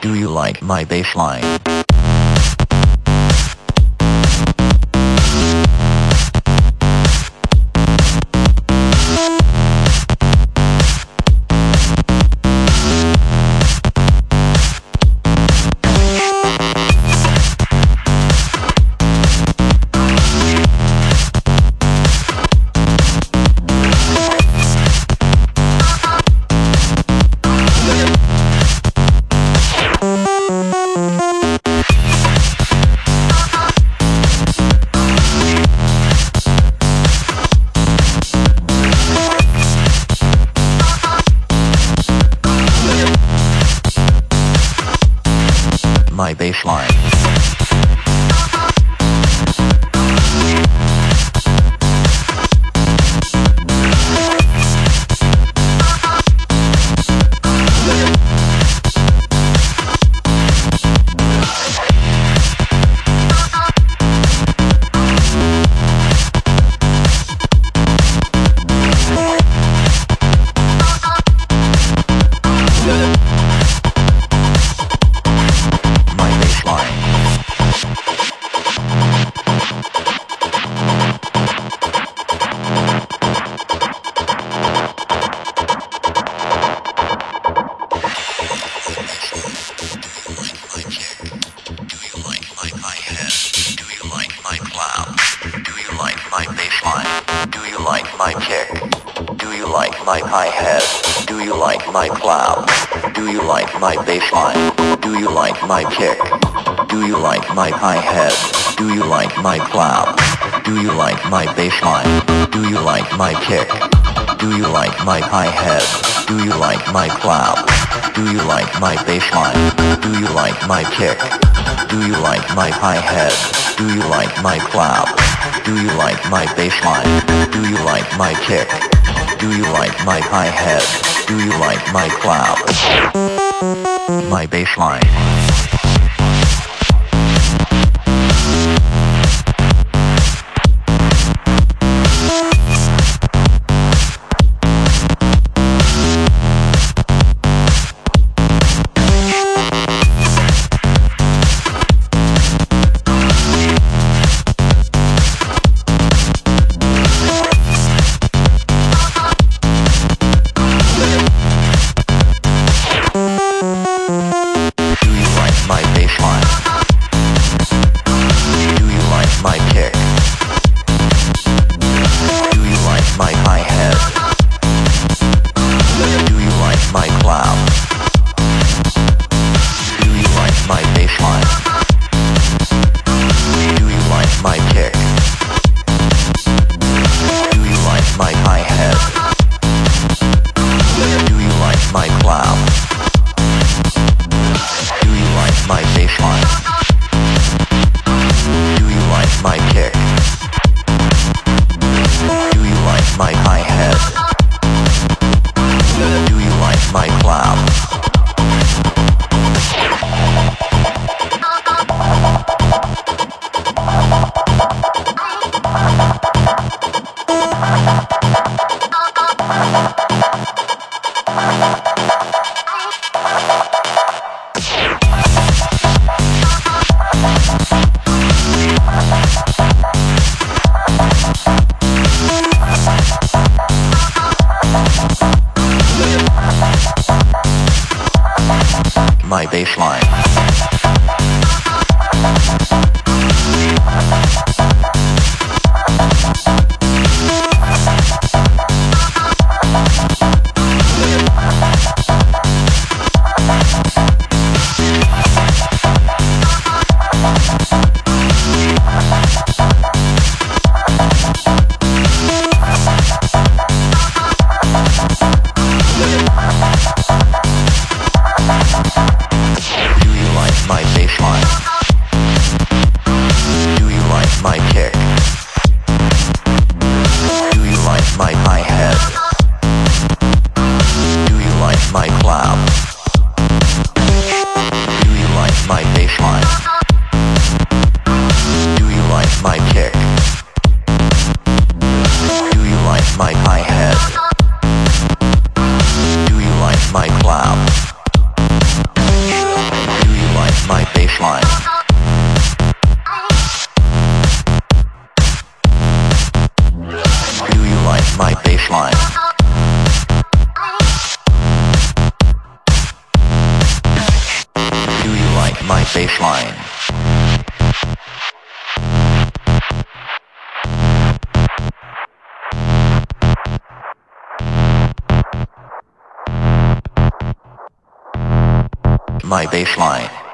Do you like my bassline? My bassline. My kick? Do you like my hi-hat? Do you like my clap? Do you like my bassline? Do you like my kick? Do you like my hi-hat? Do you like my clap? Do you like my bassline? Do you like my kick? Do you like my hi-hat? Do you like my clap? Do you like my bassline? Do you like my kick? Do you like my hi-hat? Do you like my clap? Do you like my bassline? Do you like my kick? Do you like my hi-hat? Do you like my clap? My bassline. My bassline. My my baseline? My baseline.